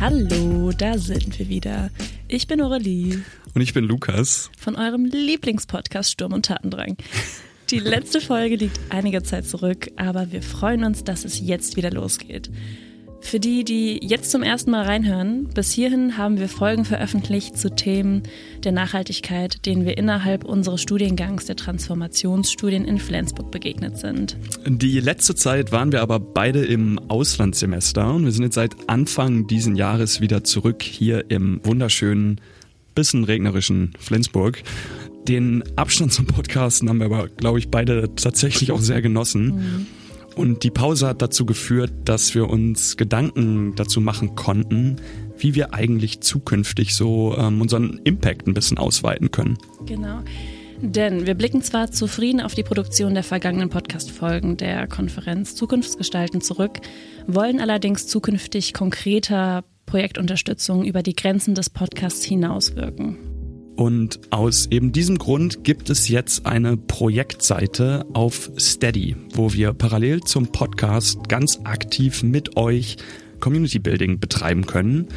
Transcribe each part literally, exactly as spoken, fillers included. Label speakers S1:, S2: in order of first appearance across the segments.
S1: Hallo, da sind wir wieder. Ich bin Aurelie.
S2: Und ich bin Lukas.
S1: Von eurem Lieblingspodcast Sturm und Tatendrang. Die letzte Folge liegt einige Zeit zurück, aber wir freuen uns, dass es jetzt wieder losgeht. Für die, die jetzt zum ersten Mal reinhören, bis hierhin haben wir Folgen veröffentlicht zu Themen der Nachhaltigkeit, denen wir innerhalb unseres Studiengangs der Transformationsstudien in Flensburg begegnet sind.
S2: Die letzte Zeit waren wir aber beide im Auslandssemester und wir sind jetzt seit Anfang diesen Jahres wieder zurück hier im wunderschönen, bisschen regnerischen Flensburg. Den Abstand zum Podcasten haben wir aber, glaube ich, beide tatsächlich auch sehr genossen. Mhm. Und die Pause hat dazu geführt, dass wir uns Gedanken dazu machen konnten, wie wir eigentlich zukünftig so ähm, unseren Impact ein bisschen ausweiten können.
S1: Genau. Denn wir blicken zwar zufrieden auf die Produktion der vergangenen Podcast-Folgen der Konferenz Zukunftsgestalten zurück, wollen allerdings zukünftig konkreter Projektunterstützung über die Grenzen des Podcasts hinauswirken.
S2: Und aus eben diesem Grund gibt es jetzt eine Projektseite auf Steady, wo wir parallel zum Podcast ganz aktiv mit euch Community Building betreiben können.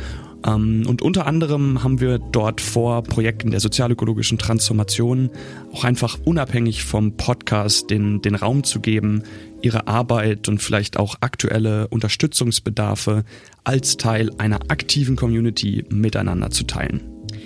S2: Und unter anderem haben wir dort vor, Projekten der sozialökologischen Transformation auch einfach unabhängig vom Podcast den, den Raum zu geben, ihre Arbeit und vielleicht auch aktuelle Unterstützungsbedarfe als Teil einer aktiven Community miteinander zu teilen.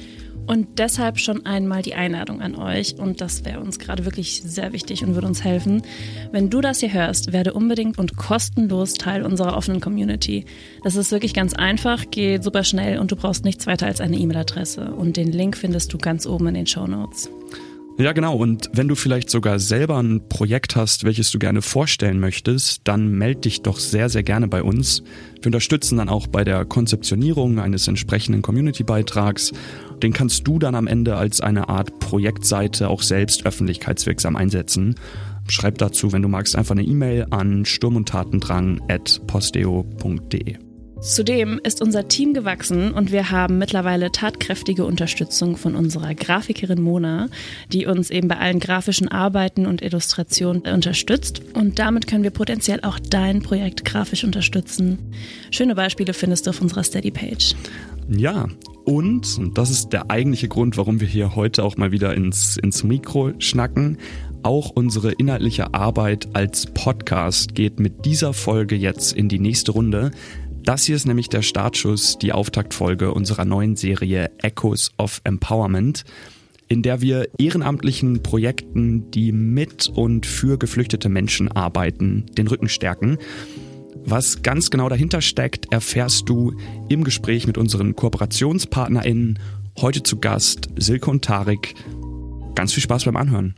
S1: Und deshalb schon einmal die Einladung an euch, und das wäre uns gerade wirklich sehr wichtig und würde uns helfen. Wenn du das hier hörst, werde unbedingt und kostenlos Teil unserer offenen Community. Das ist wirklich ganz einfach, geht super schnell und du brauchst nichts weiter als eine E-Mail-Adresse. Und den Link findest du ganz oben in den Shownotes.
S2: Ja, genau. Und wenn du vielleicht sogar selber ein Projekt hast, welches du gerne vorstellen möchtest, dann melde dich doch sehr, sehr gerne bei uns. Wir unterstützen dann auch bei der Konzeptionierung eines entsprechenden Community-Beitrags. Den kannst du dann am Ende als eine Art Projektseite auch selbst öffentlichkeitswirksam einsetzen. Schreib dazu, wenn du magst, einfach eine E-Mail an sturmundtatendrang at posteo punkt de.
S1: Zudem ist unser Team gewachsen und wir haben mittlerweile tatkräftige Unterstützung von unserer Grafikerin Mona, die uns eben bei allen grafischen Arbeiten und Illustrationen unterstützt. Und damit können wir potenziell auch dein Projekt grafisch unterstützen. Schöne Beispiele findest du auf unserer Steady-Page.
S2: Ja, und, und das ist der eigentliche Grund, warum wir hier heute auch mal wieder ins, ins Mikro schnacken, auch unsere inhaltliche Arbeit als Podcast geht mit dieser Folge jetzt in die nächste Runde. Das hier ist nämlich der Startschuss, die Auftaktfolge unserer neuen Serie Echoes of Empowerment, in der wir ehrenamtlichen Projekten, die mit und für geflüchtete Menschen arbeiten, den Rücken stärken. Was ganz genau dahinter steckt, erfährst du im Gespräch mit unseren KooperationspartnerInnen. Heute zu Gast Silke und Tarek. Ganz viel Spaß beim Anhören.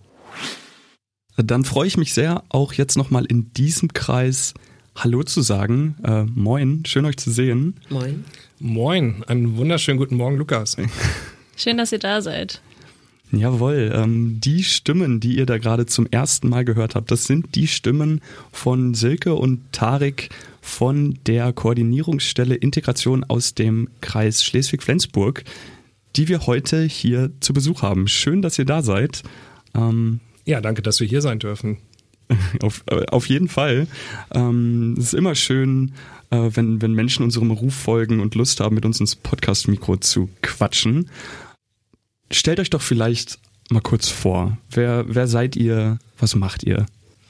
S2: Dann freue ich mich sehr, auch jetzt nochmal in diesem Kreis Hallo zu sagen. Äh, moin, schön euch zu sehen.
S3: Moin.
S4: Moin, einen wunderschönen guten Morgen, Lukas.
S1: Schön, dass ihr da seid.
S2: Jawohl, ähm, die Stimmen, die ihr da gerade zum ersten Mal gehört habt, das sind die Stimmen von Silke und Tarek von der Koordinierungsstelle Integration aus dem Kreis Schleswig-Flensburg, die wir heute hier zu Besuch haben. Schön, dass ihr da seid. Ähm,
S4: ja, danke, dass wir hier sein dürfen.
S2: Auf, auf jeden Fall. Ähm, es ist immer schön, äh, wenn, wenn Menschen unserem Ruf folgen und Lust haben, mit uns ins Podcast-Mikro zu quatschen. Stellt euch doch vielleicht mal kurz vor. Wer, wer seid ihr? Was macht ihr?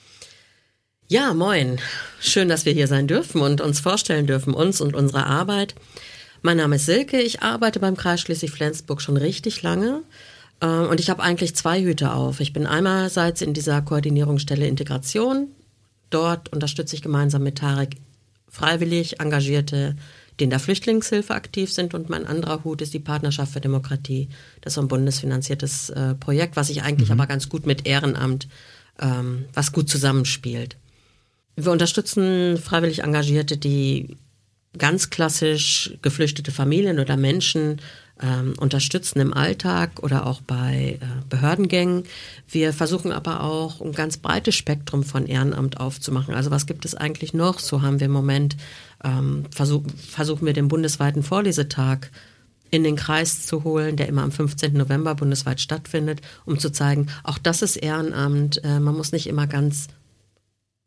S3: Ja, moin. Schön, dass wir hier sein dürfen und uns vorstellen dürfen, uns und unsere Arbeit. Mein Name ist Silke. Ich arbeite beim Kreis Schleswig-Flensburg schon richtig lange. Und ich habe eigentlich zwei Hüte auf. Ich bin einerseits in dieser Koordinierungsstelle Integration. Dort unterstütze ich gemeinsam mit Tarek freiwillig Engagierte, die in der Flüchtlingshilfe aktiv sind. Und mein anderer Hut ist die Partnerschaft für Demokratie. Das ist so ein bundesfinanziertes äh, Projekt, was ich eigentlich mhm. aber ganz gut mit Ehrenamt, ähm, was gut zusammenspielt. Wir unterstützen freiwillig Engagierte, die ganz klassisch geflüchtete Familien oder Menschen ähm, unterstützen im Alltag oder auch bei äh, Behördengängen. Wir versuchen aber auch ein ganz breites Spektrum von Ehrenamt aufzumachen. Also was gibt es eigentlich noch? So haben wir im Moment, ähm, versuch, versuchen wir den bundesweiten Vorlesetag in den Kreis zu holen, der immer am fünfzehnten November bundesweit stattfindet, um zu zeigen, auch das ist Ehrenamt. Äh, man muss nicht immer ganz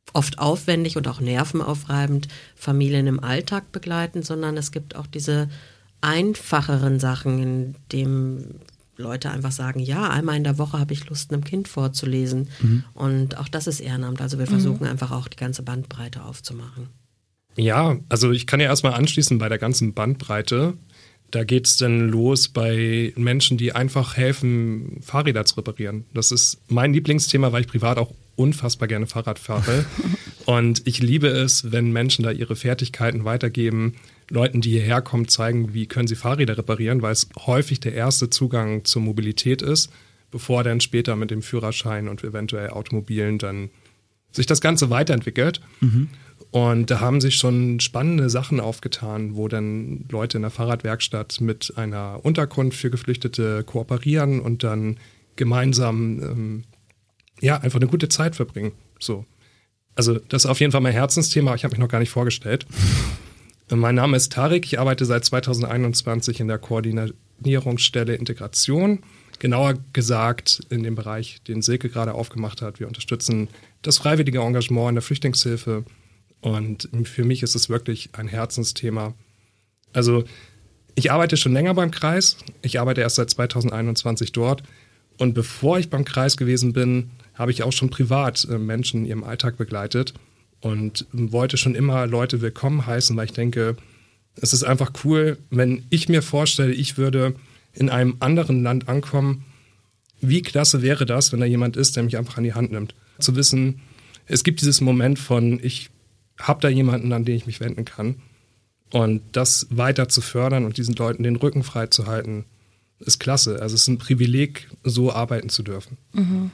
S3: oft aufwendig und auch nervenaufreibend Familien im Alltag begleiten, sondern es gibt auch diese einfacheren Sachen, in dem Leute einfach sagen, ja, einmal in der Woche habe ich Lust, einem Kind vorzulesen. Mhm. Und auch das ist Ehrenamt. Also wir versuchen mhm. einfach auch die ganze Bandbreite aufzumachen.
S4: Ja, also ich kann ja erstmal anschließen bei der ganzen Bandbreite. Da geht es dann los bei Menschen, die einfach helfen, Fahrräder zu reparieren. Das ist mein Lieblingsthema, weil ich privat auch unfassbar gerne Fahrrad fahre. Und ich liebe es, wenn Menschen da ihre Fertigkeiten weitergeben, Leuten, die hierher kommen, zeigen, wie können sie Fahrräder reparieren, weil es häufig der erste Zugang zur Mobilität ist, bevor dann später mit dem Führerschein und eventuell Automobilen dann sich das Ganze weiterentwickelt. Mhm. Und da haben sich schon spannende Sachen aufgetan, wo dann Leute in der Fahrradwerkstatt mit einer Unterkunft für Geflüchtete kooperieren und dann gemeinsam ähm, ja, einfach eine gute Zeit verbringen. So. Also das ist auf jeden Fall mein Herzensthema. Ich habe mich noch gar nicht vorgestellt. Mein Name ist Tarek. Ich arbeite seit zweitausendeinundzwanzig in der Koordinierungsstelle Integration. Genauer gesagt in dem Bereich, den Silke gerade aufgemacht hat. Wir unterstützen das freiwillige Engagement in der Flüchtlingshilfe. Und für mich ist es wirklich ein Herzensthema. Also ich arbeite schon länger beim Kreis. Ich arbeite erst seit zweitausendeinundzwanzig dort. Und bevor ich beim Kreis gewesen bin, habe ich auch schon privat Menschen in ihrem Alltag begleitet und wollte schon immer Leute willkommen heißen, weil ich denke, es ist einfach cool, wenn ich mir vorstelle, ich würde in einem anderen Land ankommen. Wie klasse wäre das, wenn da jemand ist, der mich einfach an die Hand nimmt? Zu wissen, es gibt dieses Moment von, ich habe da jemanden, an den ich mich wenden kann. Und das weiter zu fördern und diesen Leuten den Rücken frei zu halten, ist klasse. Also es ist ein Privileg, so arbeiten zu dürfen.
S1: Mhm.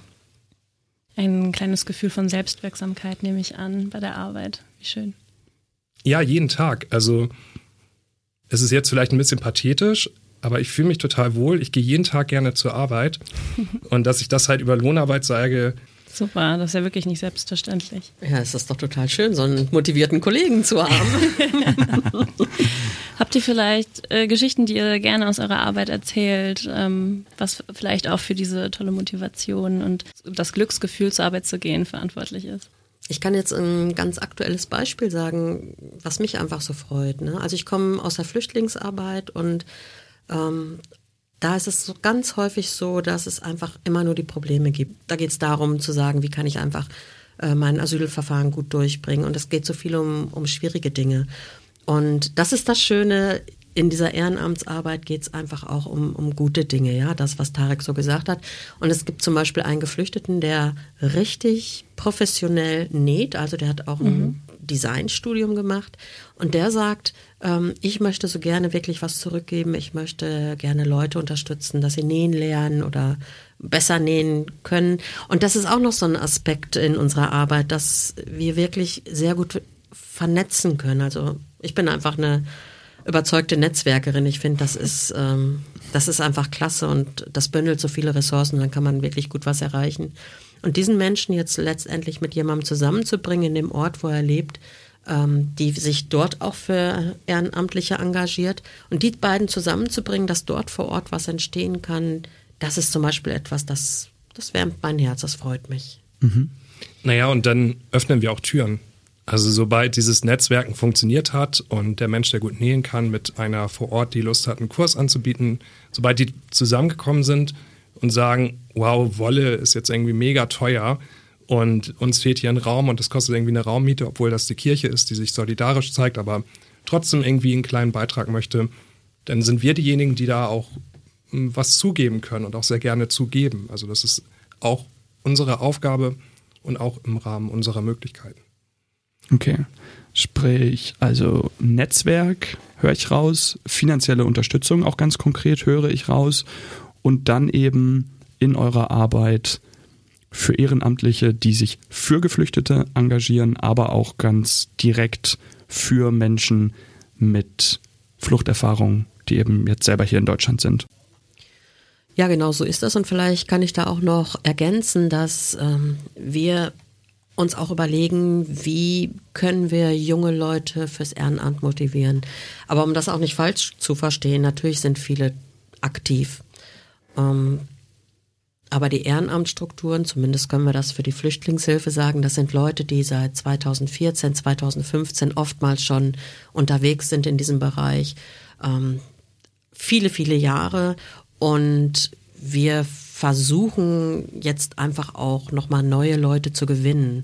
S1: Ein kleines Gefühl von Selbstwirksamkeit nehme ich an bei der Arbeit. Wie schön.
S4: Ja, jeden Tag. Also es ist jetzt vielleicht ein bisschen pathetisch, aber ich fühle mich total wohl. Ich gehe jeden Tag gerne zur Arbeit. Und dass ich das halt über Lohnarbeit sage.
S1: Super, das ist ja wirklich nicht selbstverständlich.
S3: Ja, es ist doch total schön, so einen motivierten Kollegen zu haben.
S1: Habt ihr vielleicht äh, Geschichten, die ihr gerne aus eurer Arbeit erzählt, ähm, was vielleicht auch für diese tolle Motivation und das Glücksgefühl, zur Arbeit zu gehen, verantwortlich ist?
S3: Ich kann jetzt ein ganz aktuelles Beispiel sagen, was mich einfach so freut. Ne? Also ich komme aus der Flüchtlingsarbeit und ähm, da ist es so ganz häufig so, dass es einfach immer nur die Probleme gibt. Da geht es darum zu sagen, wie kann ich einfach äh, mein Asylverfahren gut durchbringen. Und es geht so viel um, um schwierige Dinge. Und das ist das Schöne, in dieser Ehrenamtsarbeit geht es einfach auch um, um gute Dinge, ja, das, was Tarek so gesagt hat. Und es gibt zum Beispiel einen Geflüchteten, der richtig professionell näht, also der hat auch mhm. ein Designstudium gemacht und der sagt, ähm, ich möchte so gerne wirklich was zurückgeben, ich möchte gerne Leute unterstützen, dass sie nähen lernen oder besser nähen können. Und das ist auch noch so ein Aspekt in unserer Arbeit, dass wir wirklich sehr gut vernetzen können. Also ich bin einfach eine überzeugte Netzwerkerin. Ich finde, das ist, ähm, das ist einfach klasse und das bündelt so viele Ressourcen, dann kann man wirklich gut was erreichen. Und diesen Menschen jetzt letztendlich mit jemandem zusammenzubringen in dem Ort, wo er lebt, ähm, die sich dort auch für Ehrenamtliche engagiert und die beiden zusammenzubringen, dass dort vor Ort was entstehen kann, das ist zum Beispiel etwas, das, das wärmt mein Herz, das freut mich.
S4: Mhm. Naja, und dann öffnen wir auch Türen. Also sobald dieses Netzwerken funktioniert hat und der Mensch, der gut nähen kann, mit einer vor Ort, die Lust hat, einen Kurs anzubieten, sobald die zusammengekommen sind und sagen, wow, Wolle ist jetzt irgendwie mega teuer und uns fehlt hier ein Raum und das kostet irgendwie eine Raummiete, obwohl das die Kirche ist, die sich solidarisch zeigt, aber trotzdem irgendwie einen kleinen Beitrag möchte, dann sind wir diejenigen, die da auch was zugeben können und auch sehr gerne zugeben. Also das ist auch unsere Aufgabe und auch im Rahmen unserer Möglichkeiten.
S2: Okay, sprich, also Netzwerk höre ich raus, finanzielle Unterstützung auch ganz konkret höre ich raus und dann eben in eurer Arbeit für Ehrenamtliche, die sich für Geflüchtete engagieren, aber auch ganz direkt für Menschen mit Fluchterfahrung, die eben jetzt selber hier in Deutschland sind.
S3: Ja, genau so ist das und vielleicht kann ich da auch noch ergänzen, dass ähm, wir uns auch überlegen, wie können wir junge Leute fürs Ehrenamt motivieren. Aber um das auch nicht falsch zu verstehen, natürlich sind viele aktiv. Ähm, Aber die Ehrenamtsstrukturen, zumindest können wir das für die Flüchtlingshilfe sagen, das sind Leute, die seit zweitausendvierzehn, zweitausendfünfzehn oftmals schon unterwegs sind in diesem Bereich. Ähm, viele, viele Jahre. Und wir versuchen jetzt einfach auch nochmal neue Leute zu gewinnen.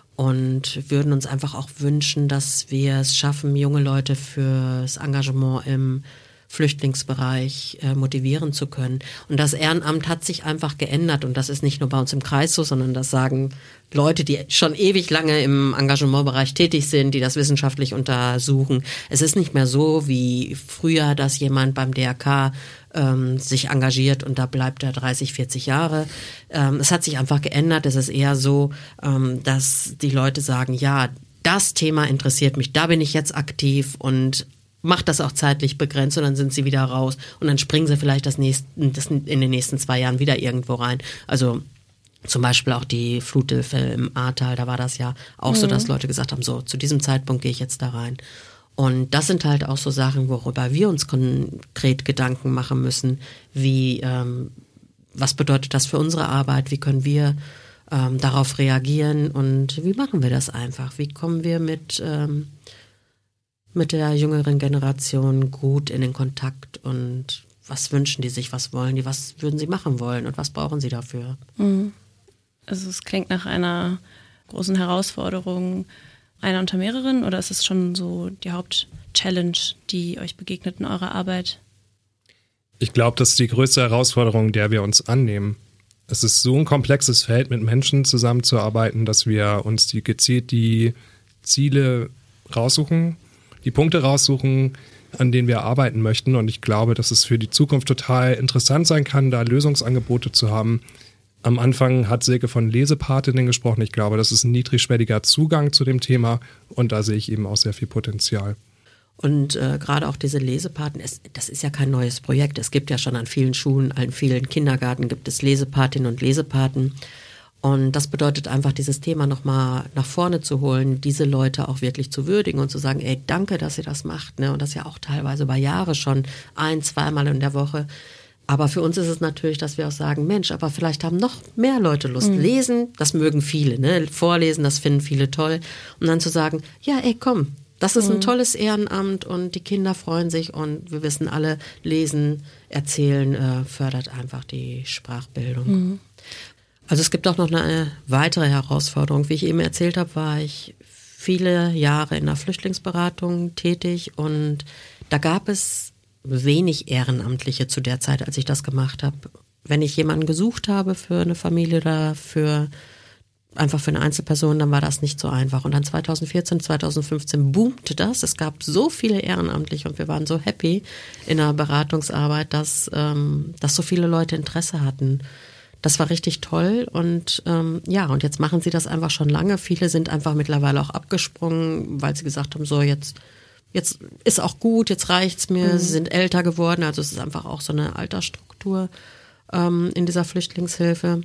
S3: Und würden uns einfach auch wünschen, dass wir es schaffen, junge Leute fürs Engagement im Flüchtlingsbereich äh, motivieren zu können. Und das Ehrenamt hat sich einfach geändert und das ist nicht nur bei uns im Kreis so, sondern das sagen Leute, die schon ewig lange im Engagementbereich tätig sind, die das wissenschaftlich untersuchen. Es ist nicht mehr so wie früher, dass jemand beim D R K ähm, sich engagiert und da bleibt er dreißig, vierzig Jahre. Ähm, es hat sich einfach geändert. Es ist eher so, ähm, dass die Leute sagen, ja, das Thema interessiert mich, da bin ich jetzt aktiv und macht das auch zeitlich begrenzt und dann sind sie wieder raus und dann springen sie vielleicht das nächsten, das in den nächsten zwei Jahren wieder irgendwo rein. Also zum Beispiel auch die Fluthilfe im Ahrtal, da war das ja auch mhm. so, dass Leute gesagt haben, so zu diesem Zeitpunkt gehe ich jetzt da rein. Und das sind halt auch so Sachen, worüber wir uns konkret Gedanken machen müssen, wie, ähm, was bedeutet das für unsere Arbeit, wie können wir ähm, darauf reagieren und wie machen wir das einfach, wie kommen wir mit ähm, mit der jüngeren Generation gut in den Kontakt und was wünschen die sich, was wollen die, was würden sie machen wollen und was brauchen sie dafür?
S1: Also es klingt nach einer großen Herausforderung, einer unter mehreren, oder ist es schon so die Hauptchallenge, die euch begegnet in eurer Arbeit?
S4: Ich glaube, das ist die größte Herausforderung, der wir uns annehmen. Es ist so ein komplexes Feld, mit Menschen zusammenzuarbeiten, dass wir uns die gezielt die Ziele raussuchen, die Punkte raussuchen, an denen wir arbeiten möchten. Und ich glaube, dass es für die Zukunft total interessant sein kann, da Lösungsangebote zu haben. Am Anfang hat Silke von Lesepatinnen gesprochen. Ich glaube, das ist ein niedrigschwelliger Zugang zu dem Thema und da sehe ich eben auch sehr viel Potenzial.
S3: Und äh, gerade auch diese Lesepaten, es, das ist ja kein neues Projekt. Es gibt ja schon an vielen Schulen, an vielen Kindergärten gibt es Lesepatinnen und Lesepaten. Und das bedeutet einfach, dieses Thema nochmal nach vorne zu holen, diese Leute auch wirklich zu würdigen und zu sagen, ey, danke, dass ihr das macht, ne? Und das ja auch teilweise über Jahre schon, ein-, zweimal in der Woche. Aber für uns ist es natürlich, dass wir auch sagen, Mensch, aber vielleicht haben noch mehr Leute Lust. Mhm. Lesen, das mögen viele, ne? Vorlesen, das finden viele toll. Und dann zu sagen, ja, ey, komm, das ist ein tolles Ehrenamt und die Kinder freuen sich und wir wissen alle, Lesen, Erzählen äh, fördert einfach die Sprachbildung. Mhm. Also es gibt auch noch eine weitere Herausforderung. Wie ich eben erzählt habe, war ich viele Jahre in der Flüchtlingsberatung tätig und da gab es wenig Ehrenamtliche zu der Zeit, als ich das gemacht habe. Wenn ich jemanden gesucht habe für eine Familie oder für einfach für eine Einzelperson, dann war das nicht so einfach. Und dann zweitausendvierzehn, zweitausendfünfzehn boomte das. Es gab so viele Ehrenamtliche und wir waren so happy in der Beratungsarbeit, dass, ähm, dass so viele Leute Interesse hatten. Das war richtig toll und ähm, ja, und jetzt machen sie das einfach schon lange. Viele sind einfach mittlerweile auch abgesprungen, weil sie gesagt haben, so jetzt, jetzt ist auch gut, jetzt reicht's mir. Mhm. Sie sind älter geworden, also es ist einfach auch so eine Altersstruktur ähm, in dieser Flüchtlingshilfe.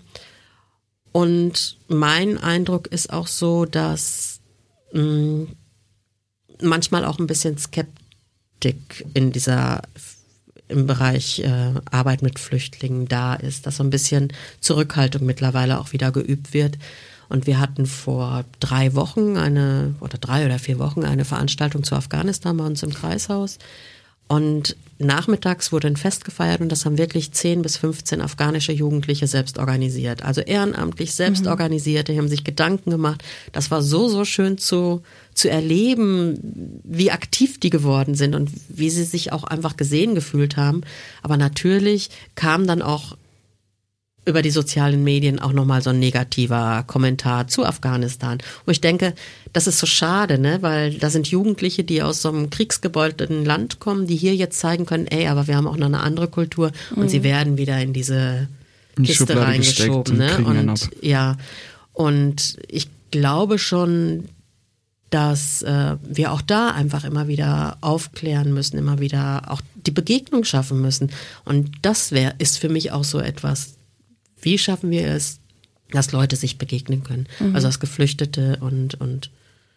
S3: Und mein Eindruck ist auch so, dass mh, manchmal auch ein bisschen Skeptik in dieser im Bereich äh, Arbeit mit Flüchtlingen da ist, dass so ein bisschen Zurückhaltung mittlerweile auch wieder geübt wird. Und wir hatten vor drei Wochen eine, oder drei oder vier Wochen eine Veranstaltung zu Afghanistan bei uns im Kreishaus. Und nachmittags wurde ein Fest gefeiert und das haben wirklich zehn bis fünfzehn afghanische Jugendliche selbst organisiert. Also ehrenamtlich selbst mhm. organisiert, die haben sich Gedanken gemacht. Das war so, so schön zu, zu erleben, wie aktiv die geworden sind und wie sie sich auch einfach gesehen gefühlt haben. Aber natürlich kam dann auch über die sozialen Medien auch nochmal so ein negativer Kommentar zu Afghanistan. Und ich denke, das ist so schade, ne, weil da sind Jugendliche, die aus so einem kriegsgebeutelten Land kommen, die hier jetzt zeigen können, ey, aber wir haben auch noch eine andere Kultur und mhm. sie werden wieder in diese in Kiste Schublade reingeschoben, ne? Und, und ja, und ich glaube schon, dass äh, wir auch da einfach immer wieder aufklären müssen, immer wieder auch die Begegnung schaffen müssen. Und das wär, ist für mich auch so etwas. Wie schaffen wir es, dass Leute sich begegnen können? Mhm. Also als Geflüchtete und, und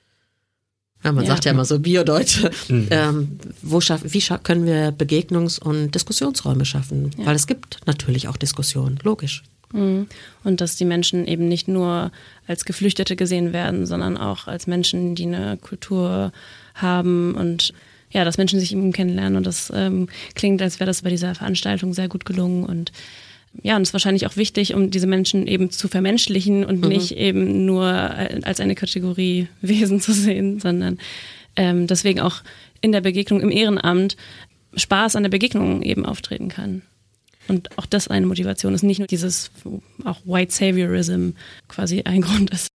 S3: ja, man ja. sagt ja immer so Bio-Deutsche. Mhm. Ähm, wo schaff, wie scha- können wir Begegnungs- und Diskussionsräume schaffen? Ja. Weil es gibt natürlich auch Diskussionen, logisch.
S1: Und dass die Menschen eben nicht nur als Geflüchtete gesehen werden, sondern auch als Menschen, die eine Kultur haben und ja, dass Menschen sich eben kennenlernen. Und das ähm, klingt, als wäre das bei dieser Veranstaltung sehr gut gelungen. Und ja, und es ist wahrscheinlich auch wichtig, um diese Menschen eben zu vermenschlichen und mhm. nicht eben nur als eine Kategorie Wesen zu sehen, sondern ähm, deswegen auch in der Begegnung im Ehrenamt Spaß an der Begegnung eben auftreten kann. Und auch das eine Motivation ist, nicht nur dieses, auch White Saviorism quasi ein Grund ist.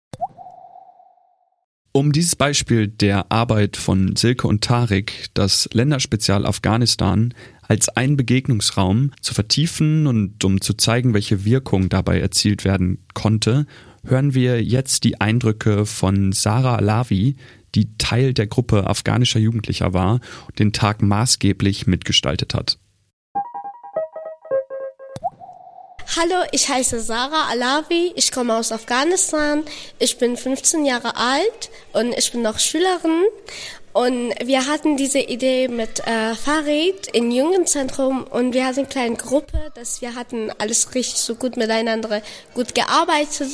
S2: Um dieses Beispiel der Arbeit von Silke und Tarek, das Länderspezial Afghanistan, als einen Begegnungsraum zu vertiefen und um zu zeigen, welche Wirkung dabei erzielt werden konnte, hören wir jetzt die Eindrücke von Sarah Alavi, die Teil der Gruppe afghanischer Jugendlicher war und den Tag maßgeblich mitgestaltet hat.
S5: Hallo, ich heiße Sarah Alavi, ich komme aus Afghanistan, ich bin fünfzehn Jahre alt und ich bin noch Schülerin. Und wir hatten diese Idee mit äh, Farid im Jugendzentrum und wir hatten eine kleine Gruppe, dass wir hatten alles richtig so gut miteinander, gut gearbeitet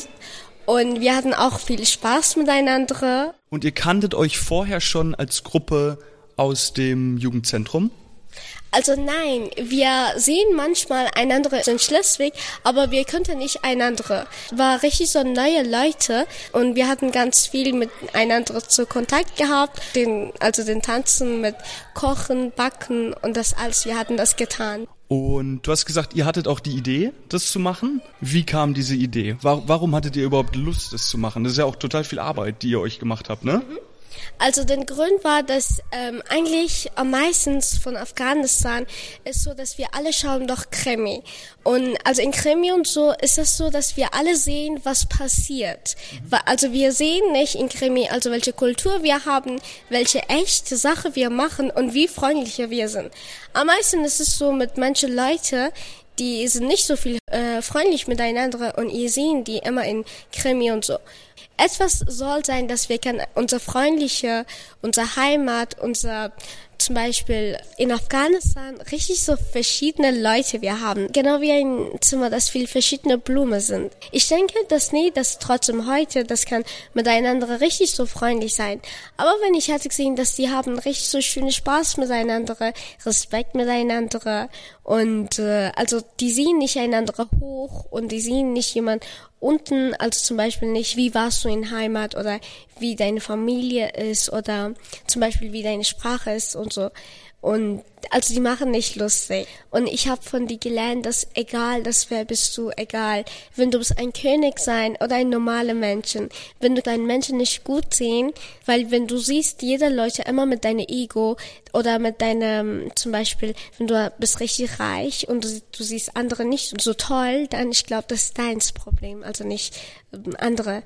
S5: und wir hatten auch viel Spaß miteinander.
S6: Und ihr kanntet euch vorher schon als Gruppe aus dem Jugendzentrum?
S5: Also nein, wir sehen manchmal einander in Schleswig, aber wir kannten nicht einander. War richtig so neue Leute und wir hatten ganz viel miteinander zu Kontakt gehabt, den, also den Tanzen mit Kochen, Backen und das alles, wir hatten das getan.
S6: Und du hast gesagt, ihr hattet auch die Idee, das zu machen. Wie kam diese Idee? Warum hattet ihr überhaupt Lust, das zu machen? Das ist ja auch total viel Arbeit, die ihr euch gemacht habt, ne? Mhm.
S5: Also der Grund war, dass ähm, eigentlich am meisten von Afghanistan ist so, dass wir alle schauen doch Krimi. Und also in Krimi und so ist es so, dass wir alle sehen, was passiert. Mhm. Also wir sehen nicht in Krimi, also welche Kultur wir haben, welche echte Sache wir machen und wie freundlicher wir sind. Am meisten ist es so mit manchen Leuten, die sind nicht so viel äh, freundlich miteinander und ihr sehen die immer in Krimi und so. Etwas soll sein, dass wir kann unser freundliche, unsere Heimat, unser zum Beispiel in Afghanistan richtig so verschiedene Leute wir haben. Genau wie ein Zimmer, das viel verschiedene Blumen sind. Ich denke, dass nie, dass trotzdem heute, das kann miteinander richtig so freundlich sein. Aber wenn ich hatte gesehen, dass die haben richtig so schönen Spaß miteinander, Respekt miteinander und äh, also die sehen nicht einander hoch und die sehen nicht jemand unten, also zum Beispiel nicht, wie warst du in Heimat oder wie deine Familie ist oder zum Beispiel wie deine Sprache ist und so. Und also die machen nicht lustig. Und ich habe von die gelernt, dass egal, das wer bist du, egal, wenn du bist ein König sein oder ein normaler Menschen, wenn du deinen Menschen nicht gut sehen, weil wenn du siehst, jeder Leute immer mit deinem Ego oder mit deinem, zum Beispiel, wenn du bist richtig reich und du, du siehst andere nicht so toll, dann ich glaube, das ist deins Problem, also nicht ähm, andere.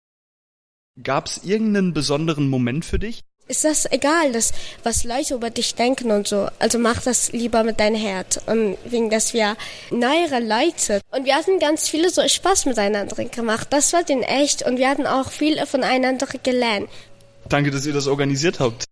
S6: Gab es irgendeinen besonderen Moment für dich?
S5: Ist das egal, dass, was Leute über dich denken und so. Also mach das lieber mit deinem Herz. Und wegen, dass wir neuere Leute. Und wir hatten ganz viele so Spaß miteinander gemacht. Das war den echt. Und wir hatten auch viel voneinander gelernt.
S6: Danke, dass ihr das organisiert habt.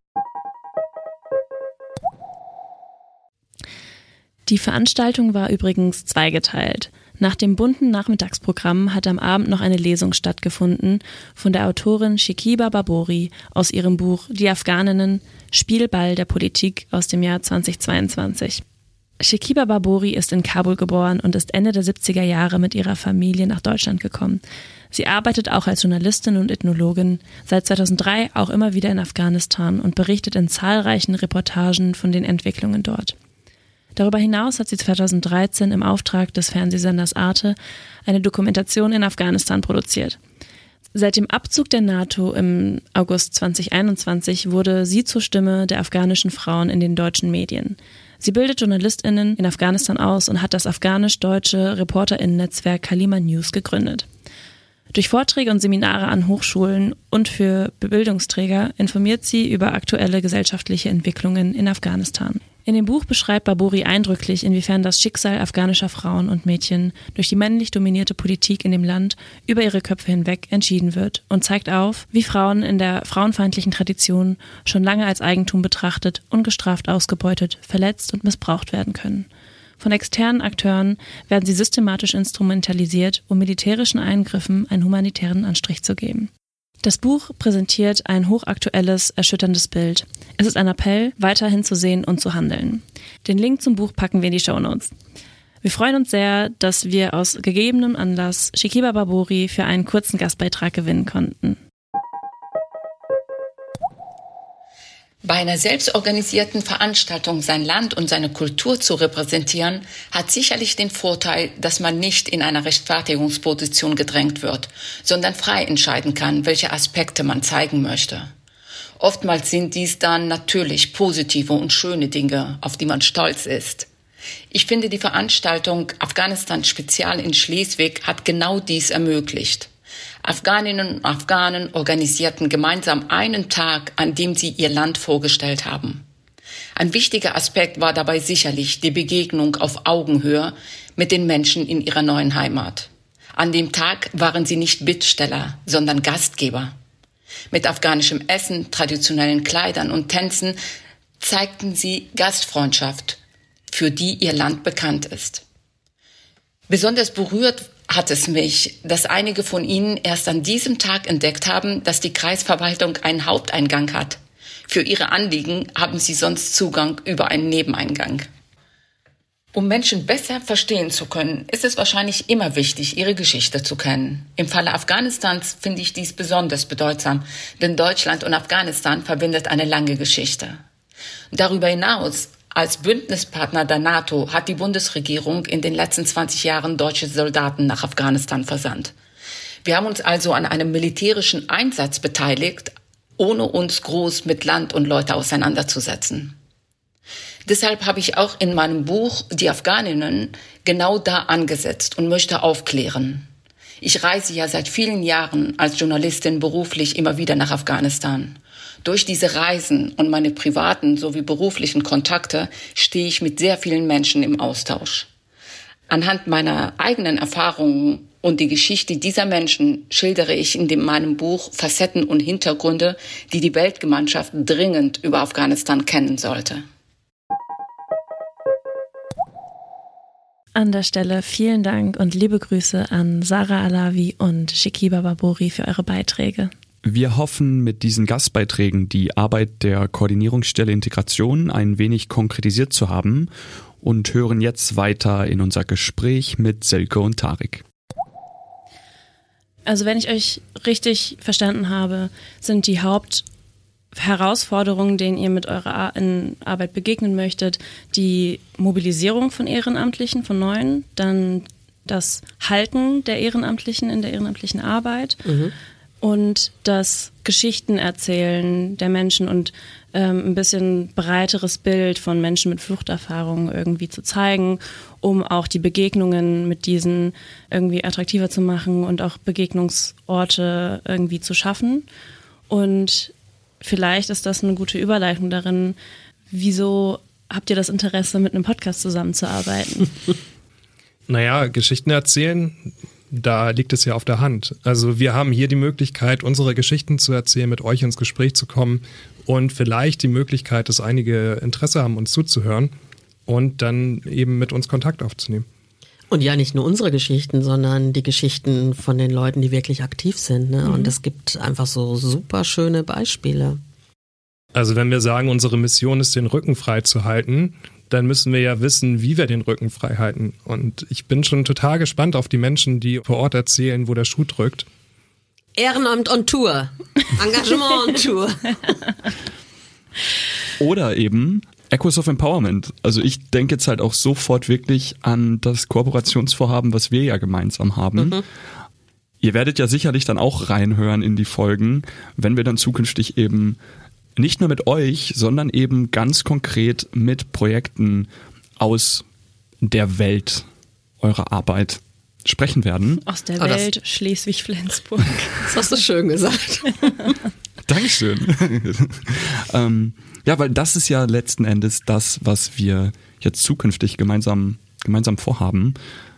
S1: Die Veranstaltung war übrigens zweigeteilt. Nach dem bunten Nachmittagsprogramm hat am Abend noch eine Lesung stattgefunden von der Autorin Shekiba Babori aus ihrem Buch Die Afghaninnen – Spielball der Politik aus dem Jahr zweitausendzweiundzwanzig. Shekiba Babori ist in Kabul geboren und ist Ende der siebziger Jahre mit ihrer Familie nach Deutschland gekommen. Sie arbeitet auch als Journalistin und Ethnologin, seit zweitausenddrei auch immer wieder in Afghanistan und berichtet in zahlreichen Reportagen von den Entwicklungen dort. Darüber hinaus hat sie zweitausenddreizehn im Auftrag des Fernsehsenders Arte eine Dokumentation in Afghanistan produziert. Seit dem Abzug der NATO im August zweitausendeinundzwanzig wurde sie zur Stimme der afghanischen Frauen in den deutschen Medien. Sie bildet JournalistInnen in Afghanistan aus und hat das afghanisch-deutsche ReporterInnen-Netzwerk Kalima News gegründet. Durch Vorträge und Seminare an Hochschulen und für Bildungsträger informiert sie über aktuelle gesellschaftliche Entwicklungen in Afghanistan. In dem Buch beschreibt Babori eindrücklich, inwiefern das Schicksal afghanischer Frauen und Mädchen durch die männlich dominierte Politik in dem Land über ihre Köpfe hinweg entschieden wird und zeigt auf, wie Frauen in der frauenfeindlichen Tradition schon lange als Eigentum betrachtet, ungestraft ausgebeutet, verletzt und missbraucht werden können. Von externen Akteuren werden sie systematisch instrumentalisiert, um militärischen Eingriffen einen humanitären Anstrich zu geben. Das Buch präsentiert ein hochaktuelles, erschütterndes Bild. Es ist ein Appell, weiterhin zu sehen und zu handeln. Den Link zum Buch packen wir in die Shownotes. Wir freuen uns sehr, dass wir aus gegebenem Anlass Shekiba Barbouri für einen kurzen Gastbeitrag gewinnen konnten.
S7: Bei einer selbstorganisierten Veranstaltung sein Land und seine Kultur zu repräsentieren, hat sicherlich den Vorteil, dass man nicht in einer Rechtfertigungsposition gedrängt wird, sondern frei entscheiden kann, welche Aspekte man zeigen möchte. Oftmals sind dies dann natürlich positive und schöne Dinge, auf die man stolz ist. Ich finde, die Veranstaltung Afghanistan Spezial in Schleswig hat genau dies ermöglicht. Afghaninnen und Afghanen organisierten gemeinsam einen Tag, an dem sie ihr Land vorgestellt haben. Ein wichtiger Aspekt war dabei sicherlich die Begegnung auf Augenhöhe mit den Menschen in ihrer neuen Heimat. An dem Tag waren sie nicht Bittsteller, sondern Gastgeber. Mit afghanischem Essen, traditionellen Kleidern und Tänzen zeigten sie Gastfreundschaft, für die ihr Land bekannt ist. Besonders berührt hat es mich, dass einige von ihnen erst an diesem Tag entdeckt haben, dass die Kreisverwaltung einen Haupteingang hat. Für ihre Anliegen haben sie sonst Zugang über einen Nebeneingang. Um Menschen besser verstehen zu können, ist es wahrscheinlich immer wichtig, ihre Geschichte zu kennen. Im Falle Afghanistans finde ich dies besonders bedeutsam, denn Deutschland und Afghanistan verbindet eine lange Geschichte. Darüber hinaus, als Bündnispartner der NATO hat die Bundesregierung in den letzten zwanzig Jahren deutsche Soldaten nach Afghanistan versandt. Wir haben uns also an einem militärischen Einsatz beteiligt, ohne uns groß mit Land und Leute auseinanderzusetzen. Deshalb habe ich auch in meinem Buch Die Afghaninnen genau da angesetzt und möchte aufklären. Ich reise ja seit vielen Jahren als Journalistin beruflich immer wieder nach Afghanistan. Durch diese Reisen und meine privaten sowie beruflichen Kontakte stehe ich mit sehr vielen Menschen im Austausch. Anhand meiner eigenen Erfahrungen und die Geschichte dieser Menschen schildere ich in dem, meinem Buch Facetten und Hintergründe, die die Weltgemeinschaft dringend über Afghanistan kennen sollte.
S1: An der Stelle vielen Dank und liebe Grüße an Sarah Alavi und Shekiba Barbouri für eure Beiträge.
S2: Wir hoffen, mit diesen Gastbeiträgen die Arbeit der Koordinierungsstelle Integration ein wenig konkretisiert zu haben und hören jetzt weiter in unser Gespräch mit Silke und Tarek.
S1: Also wenn ich euch richtig verstanden habe, sind die Hauptherausforderungen, denen ihr mit eurer Ar- in Arbeit begegnen möchtet, die Mobilisierung von Ehrenamtlichen, von Neuen, dann das Halten der Ehrenamtlichen in der ehrenamtlichen Arbeit, mhm. und das Geschichtenerzählen der Menschen und ähm, ein bisschen breiteres Bild von Menschen mit Fluchterfahrungen irgendwie zu zeigen, um auch die Begegnungen mit diesen irgendwie attraktiver zu machen und auch Begegnungsorte irgendwie zu schaffen. Und vielleicht ist das eine gute Überleitung darin, wieso habt ihr das Interesse, mit einem Podcast zusammenzuarbeiten?
S4: Naja, Geschichten erzählen, da liegt es ja auf der Hand. Also wir haben hier die Möglichkeit, unsere Geschichten zu erzählen, mit euch ins Gespräch zu kommen und vielleicht die Möglichkeit, dass einige Interesse haben, uns zuzuhören und dann eben mit uns Kontakt aufzunehmen. Und
S3: ja, nicht nur unsere Geschichten, sondern die Geschichten von den Leuten, die wirklich aktiv sind. Ne? Mhm. Und es gibt einfach so super schöne Beispiele.
S4: Also wenn wir sagen, unsere Mission ist, den Rücken frei zu halten, dann müssen wir ja wissen, wie wir den Rücken frei halten. Und ich bin schon total gespannt auf die Menschen, die vor Ort erzählen, wo der Schuh drückt.
S3: Ehrenamt on Tour. Engagement on Tour.
S2: Oder eben Echoes of Empowerment. Also ich denke jetzt halt auch sofort wirklich an das Kooperationsvorhaben, was wir ja gemeinsam haben. Mhm. Ihr werdet ja sicherlich dann auch reinhören in die Folgen, wenn wir dann zukünftig eben nicht nur mit euch, sondern eben ganz konkret mit Projekten aus der Welt eurer Arbeit sprechen werden.
S1: Aus der
S3: oh,
S1: Welt Schleswig-Flensburg.
S3: Das hast du schön gesagt.
S2: Dankeschön. ähm, ja, weil das ist ja letzten Endes das, was wir jetzt zukünftig gemeinsam, gemeinsam vorhaben.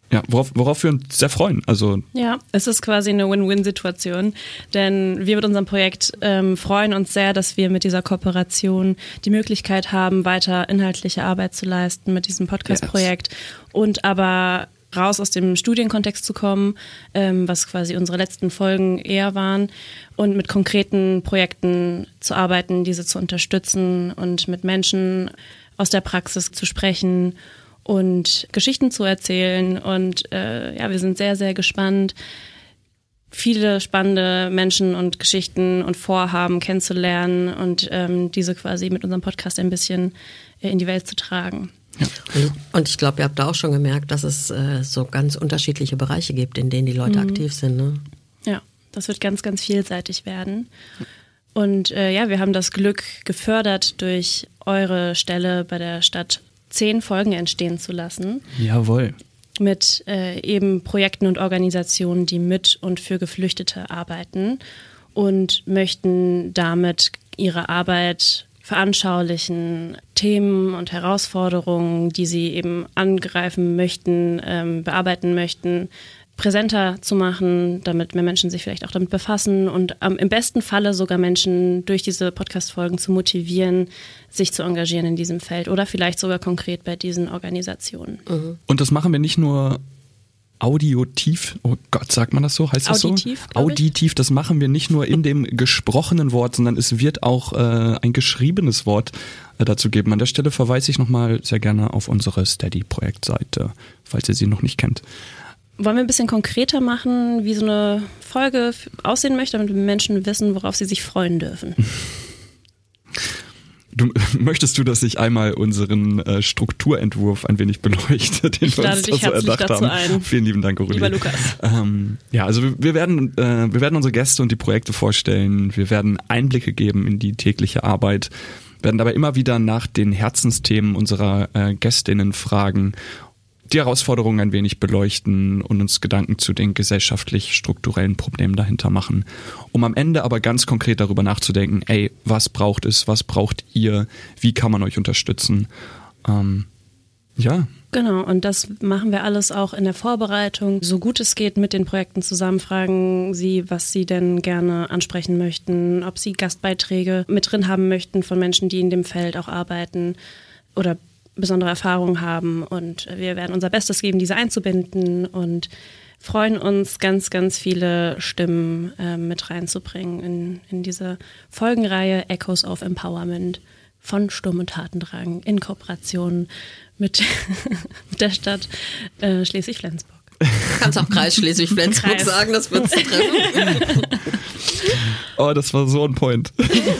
S2: Ja, worauf, worauf wir uns sehr freuen. Also
S1: ja, es ist quasi eine Win-Win-Situation, denn wir mit unserem Projekt ähm, freuen uns sehr, dass wir mit dieser Kooperation die Möglichkeit haben, weiter inhaltliche Arbeit zu leisten mit diesem Podcast-Projekt yes. und aber raus aus dem Studienkontext zu kommen, ähm, was quasi unsere letzten Folgen eher waren, und mit konkreten Projekten zu arbeiten, diese zu unterstützen und mit Menschen aus der Praxis zu sprechen und Geschichten zu erzählen. Und äh, ja, wir sind sehr, sehr gespannt, viele spannende Menschen und Geschichten und Vorhaben kennenzulernen und ähm, diese quasi mit unserem Podcast ein bisschen äh, in die Welt zu tragen.
S3: Ja. Und ich glaube, ihr habt da auch schon gemerkt, dass es äh, so ganz unterschiedliche Bereiche gibt, in denen die Leute mhm. aktiv sind. Ne?
S1: Ja, das wird ganz, ganz vielseitig werden. Und äh, ja, wir haben das Glück gefördert, durch eure Stelle bei der Stadt zehn Folgen entstehen zu lassen.
S2: Jawohl.
S1: Mit äh, eben Projekten und Organisationen, die mit und für Geflüchtete arbeiten und möchten damit ihre Arbeit veranschaulichen, Themen und Herausforderungen, die sie eben angreifen möchten, ähm, bearbeiten möchten, präsenter zu machen, damit mehr Menschen sich vielleicht auch damit befassen und ähm, im besten Falle sogar Menschen durch diese Podcast-Folgen zu motivieren, sich zu engagieren in diesem Feld oder vielleicht sogar konkret bei diesen Organisationen.
S2: Mhm. Und das machen wir nicht nur audiotiv, oh Gott, sagt man das so? Heißt das
S1: Auditiv,
S2: so? Auditiv, das machen wir nicht nur in dem gesprochenen Wort, sondern es wird auch äh, ein geschriebenes Wort äh, dazu geben. An der Stelle verweise ich nochmal sehr gerne auf unsere Steady-Projektseite, falls ihr sie noch nicht kennt.
S1: Wollen wir ein bisschen konkreter machen, wie so eine Folge aussehen möchte, damit Menschen wissen, worauf sie sich freuen dürfen?
S2: Du, möchtest du, dass ich einmal unseren äh, Strukturentwurf ein wenig beleuchte, den
S1: ich
S2: wir uns da so erdacht haben?
S1: Ein.
S2: Vielen lieben Dank, Aurelie.
S1: Lieber Lukas.
S2: Ähm, ja, also wir, wir werden äh, wir werden unsere Gäste und die Projekte vorstellen. Wir werden Einblicke geben in die tägliche Arbeit, werden dabei immer wieder nach den Herzensthemen unserer äh, Gästinnen fragen, die Herausforderungen ein wenig beleuchten und uns Gedanken zu den gesellschaftlich-strukturellen Problemen dahinter machen, um am Ende aber ganz konkret darüber nachzudenken, ey, was braucht es, was braucht ihr, wie kann man euch unterstützen? Ähm, ja.
S1: Genau, und das machen wir alles auch in der Vorbereitung. So gut es geht mit den Projekten zusammen, fragen sie, was sie denn gerne ansprechen möchten, ob sie Gastbeiträge mit drin haben möchten von Menschen, die in dem Feld auch arbeiten oder besondere Erfahrungen haben, und wir werden unser Bestes geben, diese einzubinden und freuen uns, ganz, ganz viele Stimmen äh, mit reinzubringen in, in diese Folgenreihe Echoes of Empowerment von Sturm und Tatendrang in Kooperation mit, mit der Stadt äh, Schleswig-Flensburg.
S3: Du kannst auch Kreis Schleswig-Flensburg
S1: Kreis.
S3: sagen, das wird zu treffen.
S2: Oh, das war so ein Point.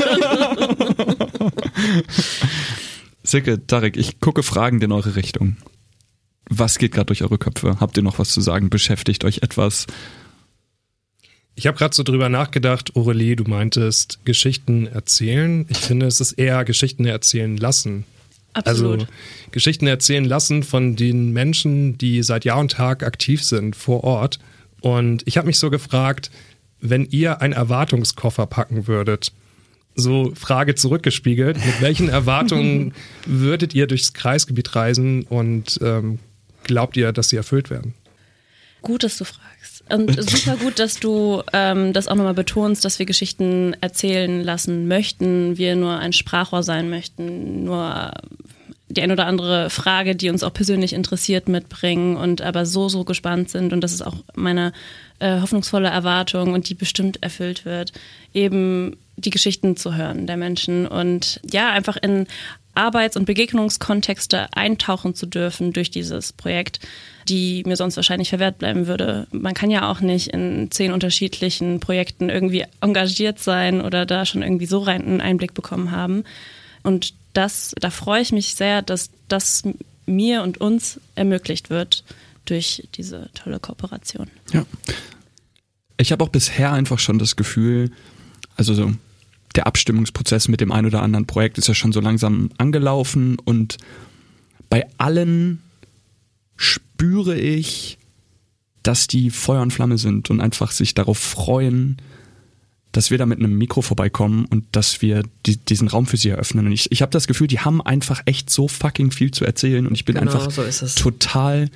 S2: Silke, Tarek, ich gucke fragend in eure Richtung. Was geht gerade durch eure Köpfe? Habt ihr noch was zu sagen? Beschäftigt euch etwas?
S4: Ich habe gerade so drüber nachgedacht, Aurelie, du meintest Geschichten erzählen. Ich finde, es ist eher Geschichten erzählen lassen.
S1: Absolut.
S4: Also Geschichten erzählen lassen von den Menschen, die seit Jahr und Tag aktiv sind vor Ort. Und ich habe mich so gefragt, wenn ihr einen Erwartungskoffer packen würdet, so Frage zurückgespiegelt, mit welchen Erwartungen würdet ihr durchs Kreisgebiet reisen und ähm, glaubt ihr, dass sie erfüllt werden?
S1: Gut, dass du fragst. Und super gut, dass du ähm, das auch nochmal betonst, dass wir Geschichten erzählen lassen möchten, wir nur ein Sprachrohr sein möchten, nur die ein oder andere Frage, die uns auch persönlich interessiert, mitbringen und aber so, so gespannt sind, und das ist auch meine äh, hoffnungsvolle Erwartung und die bestimmt erfüllt wird, eben die Geschichten zu hören der Menschen und ja, einfach in Arbeits- und Begegnungskontexte eintauchen zu dürfen durch dieses Projekt, die mir sonst wahrscheinlich verwehrt bleiben würde. Man kann ja auch nicht in zehn unterschiedlichen Projekten irgendwie engagiert sein oder da schon irgendwie so rein einen Einblick bekommen haben. Und das, da freue ich mich sehr, dass das mir und uns ermöglicht wird durch diese tolle Kooperation.
S2: Ja. Ich habe auch bisher einfach schon das Gefühl, also so der Abstimmungsprozess mit dem ein oder anderen Projekt ist ja schon so langsam angelaufen und bei allen spüre ich, dass die Feuer und Flamme sind und einfach sich darauf freuen, dass wir da mit einem Mikro vorbeikommen und dass wir die, diesen Raum für sie eröffnen. Und ich, ich habe das Gefühl, die haben einfach echt so fucking viel zu erzählen und ich bin
S3: genau,
S2: einfach
S3: so ist es.
S2: total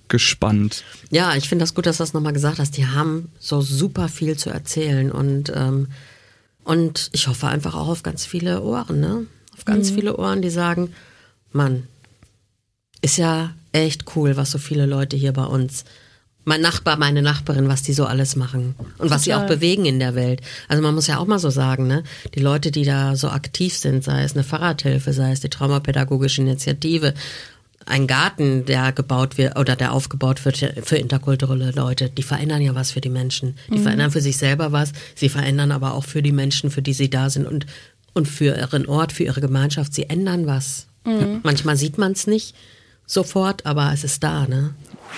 S2: gespannt.
S3: Ja, ich finde das gut, dass du das nochmal gesagt hast. Die haben so super viel zu erzählen und, ähm, und ich hoffe einfach auch auf ganz viele Ohren, ne? Auf ganz mhm. viele Ohren, die sagen, Mann, ist ja echt cool, was so viele Leute hier bei uns, mein Nachbar, meine Nachbarin, was die so alles machen und was sie auch bewegen in der Welt. Also man muss ja auch mal so sagen, ne, die Leute, die da so aktiv sind, sei es eine Fahrradhilfe, sei es die Traumapädagogische Initiative, ein Garten, der gebaut wird oder der aufgebaut wird für interkulturelle Leute, die verändern ja was für die Menschen. Die mhm. verändern für sich selber was, sie verändern aber auch für die Menschen, für die sie da sind und, und für ihren Ort, für ihre Gemeinschaft. Sie ändern was. Mhm. Manchmal sieht man es nicht sofort, aber es ist da, ne?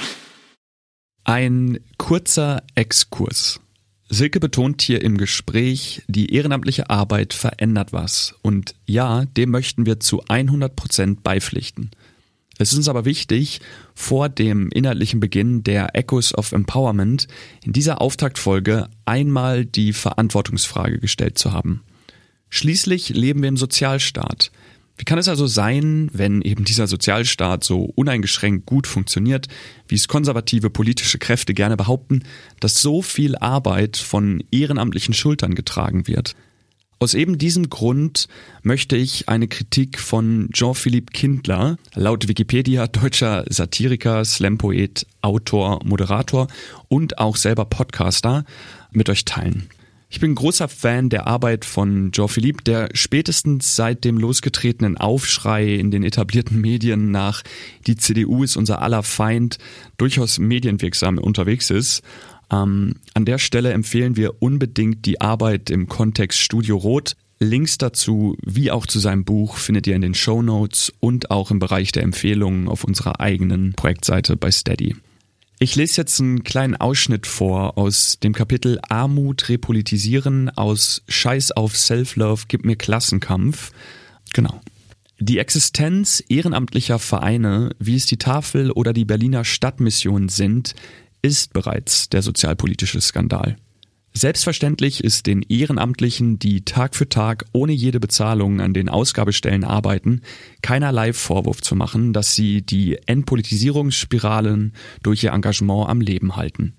S2: Ein kurzer Exkurs. Silke betont hier im Gespräch, die ehrenamtliche Arbeit verändert was. Und ja, dem möchten wir zu hundert Prozent beipflichten. Es ist uns aber wichtig, vor dem inhaltlichen Beginn der Echoes of Empowerment in dieser Auftaktfolge einmal die Verantwortungsfrage gestellt zu haben. Schließlich leben wir im Sozialstaat. Wie kann es also sein, wenn eben dieser Sozialstaat so uneingeschränkt gut funktioniert, wie es konservative politische Kräfte gerne behaupten, dass so viel Arbeit von ehrenamtlichen Schultern getragen wird? Aus eben diesem Grund möchte ich eine Kritik von Jean-Philippe Kindler, laut Wikipedia deutscher Satiriker, Slam-Poet, Autor, Moderator und auch selber Podcaster, mit euch teilen. Ich bin großer Fan der Arbeit von Jean-Philippe, der spätestens seit dem losgetretenen Aufschrei in den etablierten Medien nach die C D U ist unser aller Feind durchaus medienwirksam unterwegs ist. Ähm, an der Stelle empfehlen wir unbedingt die Arbeit im Kontext Studio Rot. Links dazu, wie auch zu seinem Buch, findet ihr in den Shownotes und auch im Bereich der Empfehlungen auf unserer eigenen Projektseite bei Steady. Ich lese jetzt einen kleinen Ausschnitt vor aus dem Kapitel Armut repolitisieren aus Scheiß auf Self-Love, gib mir Klassenkampf. Genau. Die Existenz ehrenamtlicher Vereine, wie es die Tafel oder die Berliner Stadtmission sind, ist bereits der sozialpolitische Skandal. Selbstverständlich ist den Ehrenamtlichen, die Tag für Tag ohne jede Bezahlung an den Ausgabestellen arbeiten, keinerlei Vorwurf zu machen, dass sie die Entpolitisierungsspiralen durch ihr Engagement am Leben halten.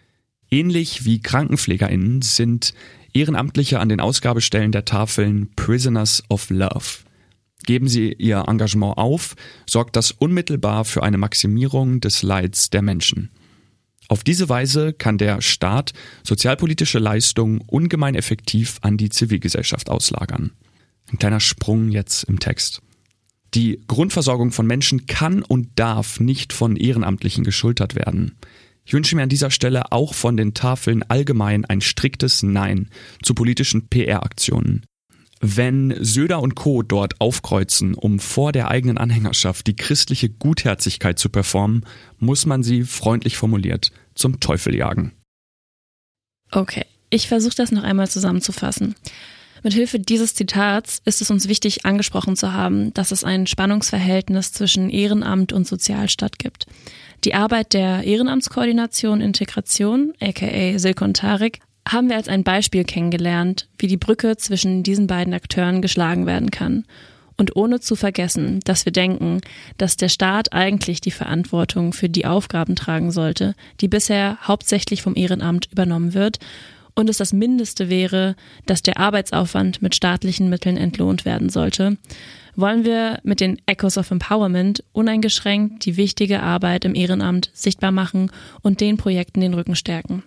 S2: Ähnlich wie KrankenpflegerInnen sind Ehrenamtliche an den Ausgabestellen der Tafeln Prisoners of Love. Geben sie ihr Engagement auf, sorgt das unmittelbar für eine Maximierung des Leids der Menschen. Auf diese Weise kann der Staat sozialpolitische Leistungen ungemein effektiv an die Zivilgesellschaft auslagern. Ein kleiner Sprung jetzt im Text. Die Grundversorgung von Menschen kann und darf nicht von Ehrenamtlichen geschultert werden. Ich wünsche mir an dieser Stelle auch von den Tafeln allgemein ein striktes Nein zu politischen P R-Aktionen. Wenn Söder und Co. dort aufkreuzen, um vor der eigenen Anhängerschaft die christliche Gutherzigkeit zu performen, muss man sie, freundlich formuliert, zum Teufel jagen.
S1: Okay, ich versuche das noch einmal zusammenzufassen. Mithilfe dieses Zitats ist es uns wichtig, angesprochen zu haben, dass es ein Spannungsverhältnis zwischen Ehrenamt und Sozialstaat gibt. Die Arbeit der Ehrenamtskoordination Integration, aka Silke und Tarek, haben wir als ein Beispiel kennengelernt, wie die Brücke zwischen diesen beiden Akteuren geschlagen werden kann. Und ohne zu vergessen, dass wir denken, dass der Staat eigentlich die Verantwortung für die Aufgaben tragen sollte, die bisher hauptsächlich vom Ehrenamt übernommen wird, und es das Mindeste wäre, dass der Arbeitsaufwand mit staatlichen Mitteln entlohnt werden sollte, wollen wir mit den Echoes of Empowerment uneingeschränkt die wichtige Arbeit im Ehrenamt sichtbar machen und den Projekten den Rücken stärken.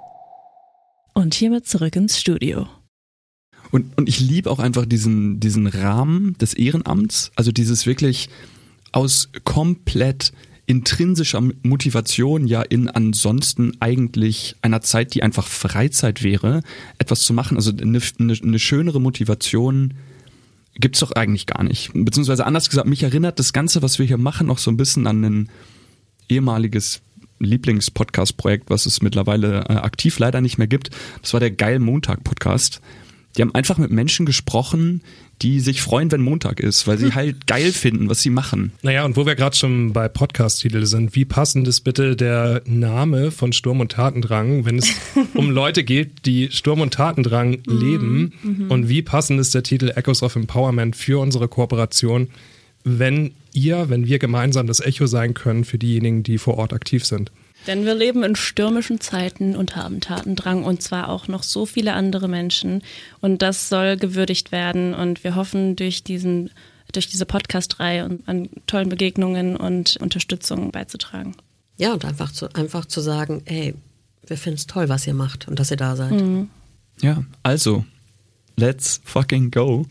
S1: Und hiermit zurück ins Studio.
S2: Und, und ich liebe auch einfach diesen, diesen Rahmen des Ehrenamts, also dieses wirklich aus komplett intrinsischer Motivation, ja in ansonsten eigentlich einer Zeit, die einfach Freizeit wäre, etwas zu machen. Also eine, eine, eine schönere Motivation gibt's doch eigentlich gar nicht. Beziehungsweise anders gesagt, mich erinnert das Ganze, was wir hier machen, noch so ein bisschen an ein ehemaliges Lieblings-Podcast-Projekt, was es mittlerweile äh, aktiv leider nicht mehr gibt. Das war der Geil Montag-Podcast. Die haben einfach mit Menschen gesprochen, die sich freuen, wenn Montag ist, weil sie halt geil finden, was sie machen.
S4: Naja, und wo wir gerade schon bei Podcast-Titel sind, wie passend ist bitte der Name von Sturm und Tatendrang, wenn es um Leute geht, die Sturm und Tatendrang leben? Mhm. Und wie passend ist der Titel Echoes of Empowerment für unsere Kooperation wenn ihr, wenn wir gemeinsam das Echo sein können für diejenigen, die vor Ort aktiv sind.
S1: Denn wir leben in stürmischen Zeiten und haben Tatendrang und zwar auch noch so viele andere Menschen. Und das soll gewürdigt werden. Und wir hoffen, durch diesen, durch diese Podcast-Reihe und an tollen Begegnungen und Unterstützung beizutragen.
S3: Ja, und einfach zu, einfach zu sagen, hey, wir finden es toll, was ihr macht und dass ihr da seid.
S1: Mhm.
S2: Ja, also, let's fucking go.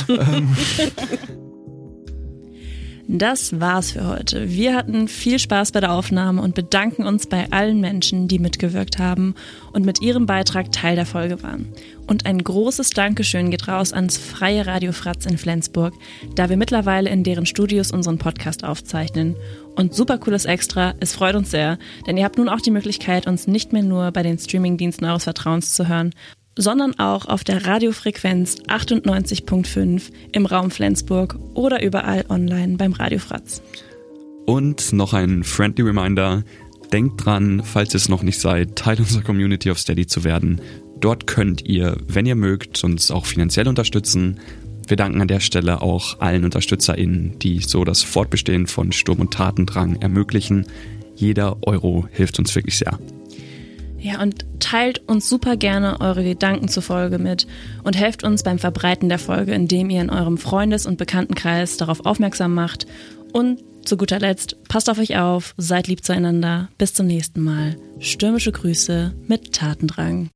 S1: Das war's für heute. Wir hatten viel Spaß bei der Aufnahme und bedanken uns bei allen Menschen, die mitgewirkt haben und mit ihrem Beitrag Teil der Folge waren. Und ein großes Dankeschön geht raus ans Freie Radio Fratz in Flensburg, da wir mittlerweile in deren Studios unseren Podcast aufzeichnen. Und super cooles Extra, es freut uns sehr, denn ihr habt nun auch die Möglichkeit, uns nicht mehr nur bei den Streamingdiensten eures Vertrauens zu hören, sondern auch auf der Radiofrequenz achtundneunzig Komma fünf im Raum Flensburg oder überall online beim Radio Fratz.
S2: Und noch ein friendly Reminder, denkt dran, falls ihr es noch nicht seid, Teil unserer Community of Steady zu werden. Dort könnt ihr, wenn ihr mögt, uns auch finanziell unterstützen. Wir danken an der Stelle auch allen UnterstützerInnen, die so das Fortbestehen von Sturm und Tatendrang ermöglichen. Jeder Euro hilft uns wirklich sehr.
S1: Ja, und teilt uns super gerne eure Gedanken zur Folge mit und helft uns beim Verbreiten der Folge, indem ihr in eurem Freundes- und Bekanntenkreis darauf aufmerksam macht. Und zu guter Letzt, passt auf euch auf, seid lieb zueinander. Bis zum nächsten Mal. Stürmische Grüße mit Tatendrang.